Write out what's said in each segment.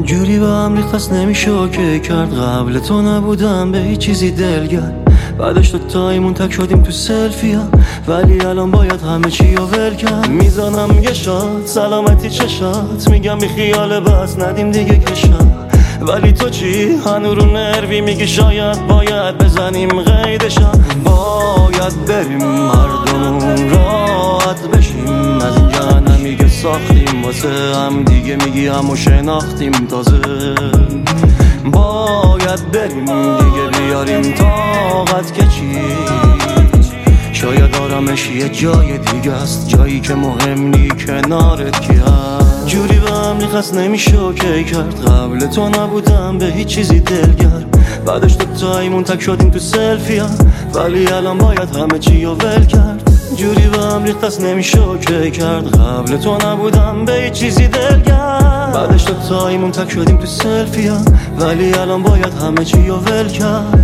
جوری به هم ریخت نمیشه اوکی کرد. قبل تو نبودم به هیچ چیزی دلگر، بعدش تو تایمون تک شدیم تو سلفیا، ولی الان باید همه چی رو ول کرد. میزنم یه شات سلامتی چشات، میگم بی خیال بس ندیم دیگه کشات، ولی تو چی؟ هنو رو نروی میگی شاید باید بزنیم قیدشا. باید بریم مردمون راحت بشیم، از اینجا نمیگه ساختیم واسه هم دیگه، میگی همو شناختیم تازه. باید بریم دیگه بیاریم طاقت که چی، شاید آرامش یه جای دیگه است، جایی که مهم نی کنارت کی هست. جوری به هم ریخت نمیشه اوکی کرد. قبل تو نبودم به هیچ چیزی دلگر، بعدش تو تایمون تک شدیم تو سلفیا، ولی الان باید همه چی رو ول کرد. جوری به هم ریخت نمیشه اوکی کرد. قبل تو نبودم به هیچ چیزی دلگر، بعدش تو تایمون تک شدیم تو سلفیا، ولی الان باید همه چی رو ول کرد.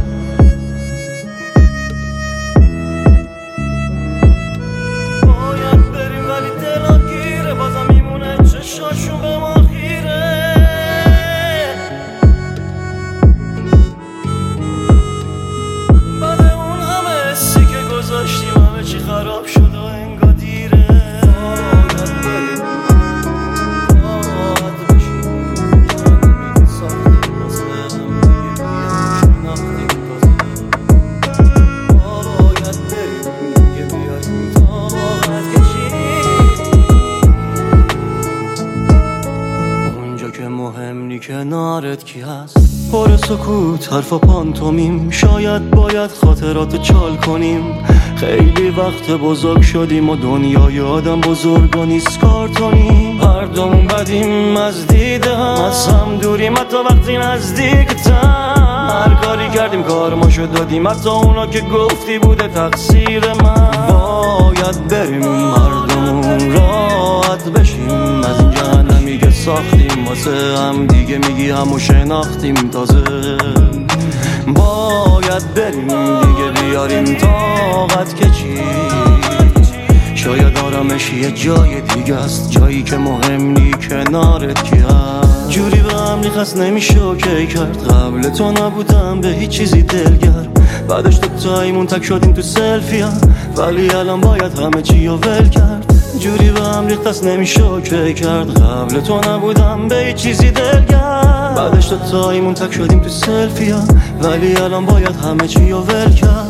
شاشون به ما خیره، بعد اون همه حسی که گذاشتیم همه چی خراب شد و انگار دیره. باید بریم راحت بشیم، جانمید ساختیم واسه هم دیگه، شناختیم تازه. باید بریم دیگه بیاریم طاقت کشیم، که مهم نی کنارت کی هست. پر سکوت حرفا پانتومیم، شاید باید خاطراتو چال کنیم. خیلی وقت بزرگ شدیم و دنیای آدم بزرگ و نیست کارتونی. هر دومون بدیم از دیده هم، از هم دوریم حتی وقتی نزدیکتم. هر کاری کردیم کارماشو دادیم، حتی اونا که گفتی بوده تقصیر من. باید بریم مردمون راحت بشیم، از اینجا نمیگه ساختیم واسه هم دیگه، میگی همو شناختیم تازه. باید بریم دیگه بیاریم طاقت که چی، شاید آرامش یه جای دیگه است، جایی که مهم نی کنارت کی هست. جوری به هم ریخت نمیشه اوکی کرد. قبل تو نبودم به هیچ چیزی دلگر، بعدش تو تایمون تک شدیم تو سلفیا، ولی الان باید همه چی رو ول کرد. جوری به هم ریخت نمیشه اوکی کرد. قبل تو نبودم به هیچ چیزی دلگر، بعدش تو تایمون تک شدیم تو سلفیا، ولی الان باید همه چی رو ول کرد.